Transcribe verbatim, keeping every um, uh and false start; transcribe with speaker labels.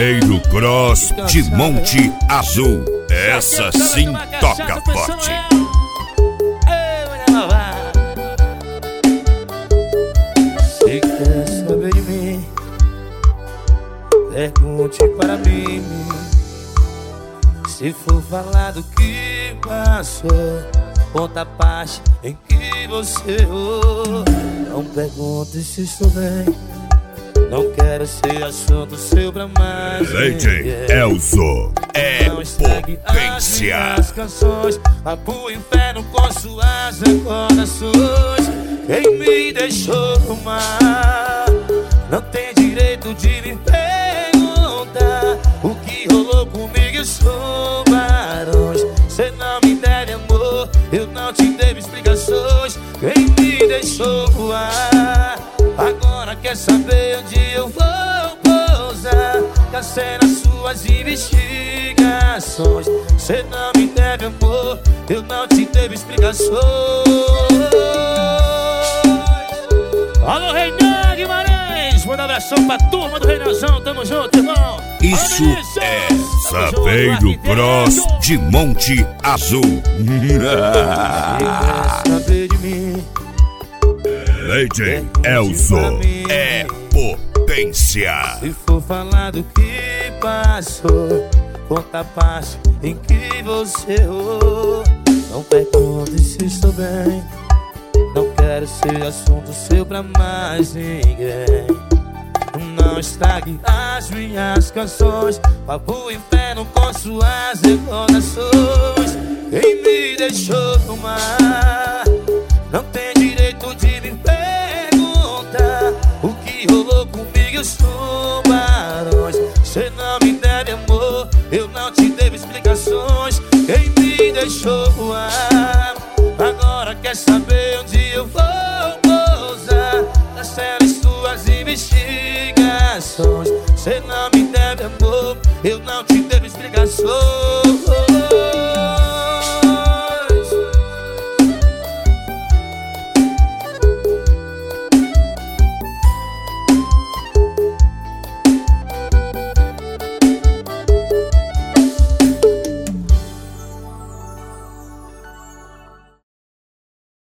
Speaker 1: Saveiro Cross de Monte Azul. Essa sim toca forte.
Speaker 2: Se quer saber de mim, pergunte para mim. Se for falar do que passou, conta a parte em que você errou. Não pergunte se estou bem, não quero ser assunto seu pra mais.
Speaker 1: D J Elzo é potência.
Speaker 2: As canções, vá pro inferno com suas recordações. Quem me deixou no mar não tem direito de me perguntar o que rolou comigo e os tubarões. Cê não me deve amor, eu não te devo explicações. Quem me deixou voar agora quer saber onde eu vou pousar. Cacei nas suas investigações. Cê não me deve amor, eu não te devo explicações. Alô, Reinan Guimarães, manda um abração pra turma do Reinazão, tamo junto, irmão.
Speaker 1: Isso é Saveiro Cross de Monte Azul.
Speaker 2: Quer saber de mim,
Speaker 1: D J Elzo é potência.
Speaker 2: se for falar do que passou, conta a parte em que você errou. Não pergunte se estou bem, não quero ser assunto seu pra mais ninguém. Não estrague as minhas canções, vá pro inferno com suas recordações. Quem me deixou no mar não tem direito de me perguntar o que rolou comigo e os tubarões. Cê não me deve amor, eu não te devo explicações. Quem me deixou voar agora quer saber onde eu vou pousar. Cancele suas investigações. Cê não me deve amor, eu não te devo explicações.